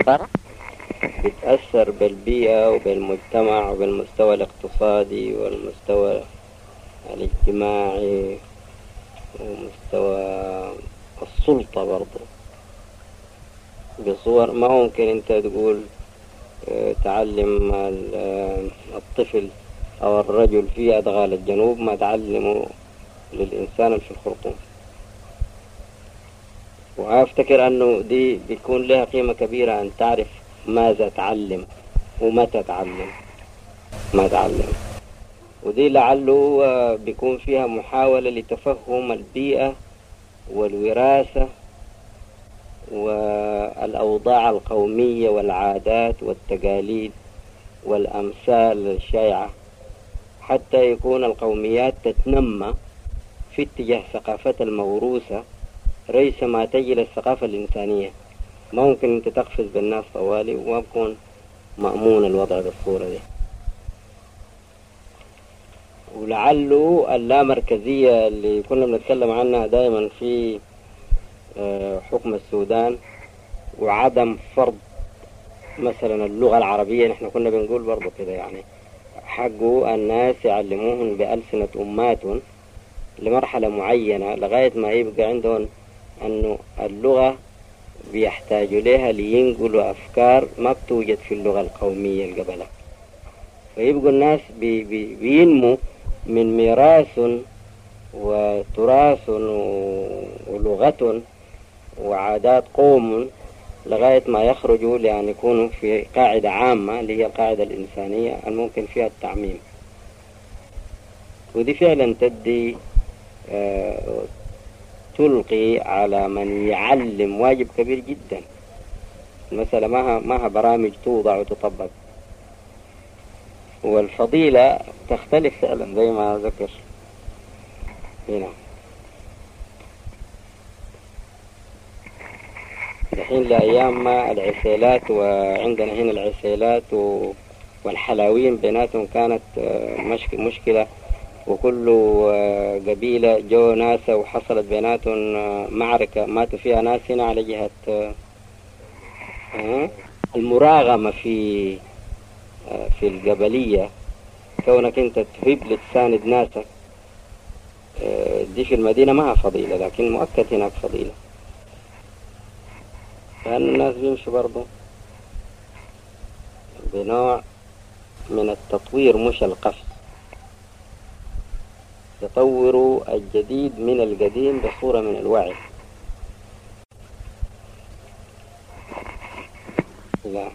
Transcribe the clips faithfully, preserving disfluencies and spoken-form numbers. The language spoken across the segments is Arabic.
بتأثر بالبيئة وبالمجتمع وبالمستوى الاقتصادي والمستوى الاجتماعي ومستوى السلطة برضو بصور ما ممكن انت تقول تعلم الطفل او الرجل في ادغال الجنوب ما تعلمه للانسان في الخرطوم. وافتكر انه دي بيكون لها قيمة كبيرة ان تعرف ماذا تعلم ومتى تعلم ما تعلم. ودي لعله بيكون فيها محاولة لتفهم البيئة والوراثة والأوضاع القومية والعادات والتقاليد والأمثال الشائعة حتى يكون القوميات تتنمى في اتجاه ثقافة الموروثة ليس ما تجي للثقافة الإنسانية. ما ممكن أنت تقفز بالناس طوالي وما بكون مأمون الوضع بالصورة دي. ولعله اللامركزية اللي كنا بنتكلم عنها دائما في حكم السودان وعدم فرض مثلا اللغة العربية، نحن كنا بنقول برضو كده يعني حقوا الناس يعلموهم بألسنة أماتهم لمرحلة معينة لغاية ما يبقى عندهم أنه اللغة بيحتاجوا لها لينقلوا أفكار ما بتوجد في اللغة القومية القبلة. فيبقوا الناس بي بي بينموا من ميراث وتراث ولغة وعادات قوم لغاية ما يخرجوا لأن يكونوا في قاعدة عامة اللي هي القاعدة الإنسانية الممكن فيها التعميم. ودي فعلا تدي آه تلقي على من يعلم واجب كبير جدا. المسألة ما ما برامج توضع وتطبق. والفضيلة تختلف فعلا زي ما ذكر هنا. الحين لأيام ما العسيلات وعندنا هنا العسيلات والحلاوين بيناتهم كانت مشكلة، وكل قبيلة جو ناس وحصلت بيناتهم معركة ماتوا فيها ناس هنا على جهة المراغمة في في القبلية. كونك انت تحب لتساند ناسك دي في المدينة ما فضيلة، لكن مؤكد هناك فضيلة. لأن الناس بيمشوا برضو بنوع من التطوير مش القفز، يطوروا الجديد من القديم بصورة من الوعي. لا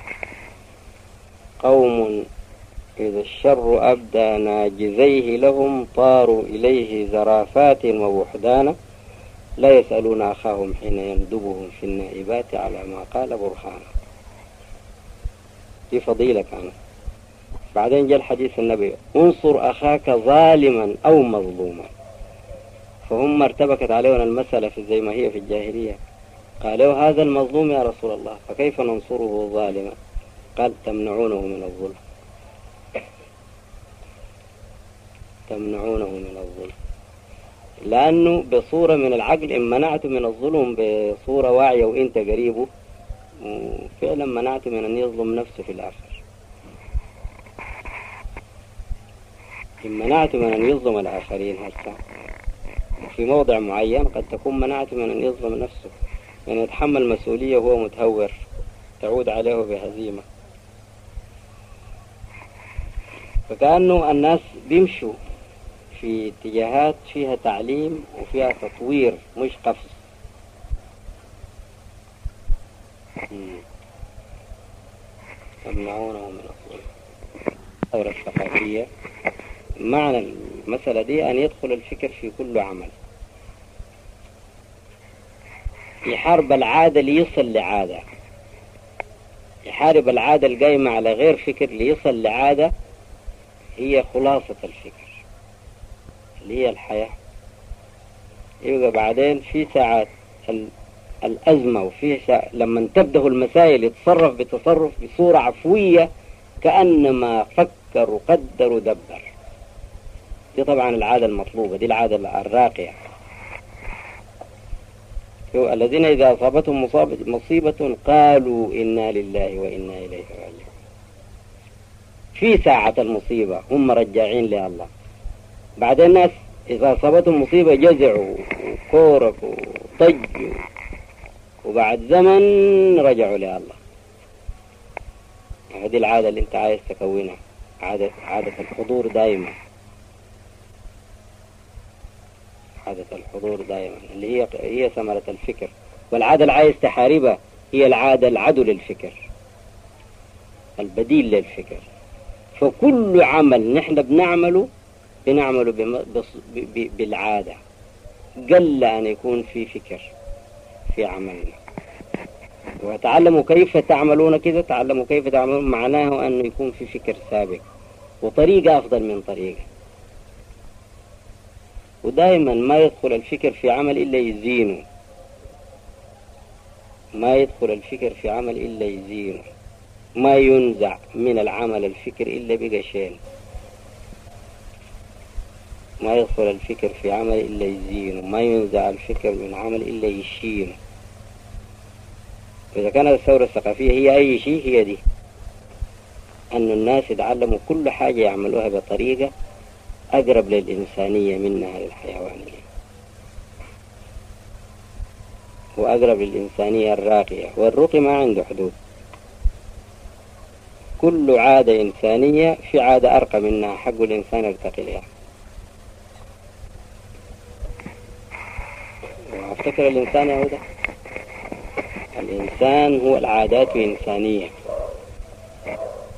قوم إذا الشر أبدى ناجزيه لهم طاروا إليه زرافات ووحدانا لا يسألون أخاهم حين يندبهم في النائبات على ما قال برهانا. دي فضيلة كانت. بعدين جاء الحديث النبي انصر أخاك ظالما أو مظلوما. فهم ارتبكت عليهم المسألة في زي ما هي في الجاهلية. قالوا هذا المظلوم يا رسول الله فكيف ننصره ظالما؟ قال تمنعونه من الظلم، تمنعونه من الظلم. لأنه بصورة من العقل إن منعته من الظلم بصورة واعية وإنت قريبه فعلا منعته من أن يظلم نفسه في الآخر. إن منعته من أن يظلم الآخرين هسه في موضع معين قد تكون منعته من أن يظلم نفسه، يعني يتحمل مسؤولية وهو متهور تعود عليه بهزيمة. فكأنه الناس بيمشوا في اتجاهات فيها تعليم وفيها تطوير مش قفز. يمنعونه من الظلم. الثورة الثقافية معنى المسألة دي أن يدخل الفكر في كل عمل، يحارب العادة ليصل لعادة، يحارب العادة القائمة على غير فكر ليصل لعادة هي خلاصة الفكر اللي هي الحياة. يبقى بعدين في ساعات الأزمة وفي ساعة لما تبدأ المسائل يتصرف بتصرف بصورة عفوية كأنما فكر وقدر ودبر. دي طبعا العادة المطلوبة، دي العادة الراقية. شو الذين إذا أصابتهم مصاب- مصيبة قالوا إنا لله وإنا إليه راجعون. في ساعة المصيبة هم رجاعين لله. بعد الناس إذا أصابتهم مصيبة جزعوا وكوركوا وطجوا، وبعد زمن رجعوا لله. هذه العادة اللي انت عايز تكونها، عادة عادة الحضور دائما، عادة الحضور دائما اللي هي هي ثمرة الفكر. والعادة اللي عايز تحاربها هي العادة العدو للفكر، البديل للفكر. فكل عمل نحن بنعمله بنعمله بم- بص- ب- ب- بالعادة، قل أن يكون في فكر في عملنا. وتعلموا كيف تعملون كذا، تعلموا كيف تعملون معناه أنه يكون في فكر سابق وطريقة أفضل من طريقة. ودائما ما يدخل الفكر في عمل إلا يزينه، ما يدخل الفكر في عمل إلا يزينه، ما ينزع من العمل الفكر إلا بقشين. ما يدخل الفكر في عمل إلا يزينه، ما ينزع الفكر من عمل إلا يشينه. إذا كانت الثورة الثقافية هي أي شيء، هي دي أن الناس يتعلموا كل حاجة يعملوها بطريقة أقرب للإنسانية منها للحيوانية، وأقرب للإنسانية الراقية. والرقي ما عنده حدود، كل عادة إنسانية في عادة أرقى منها، حق الإنسان يرتقي لها. وأفتكر الإنسان يا هدى، الإنسان هو العادات إنسانية.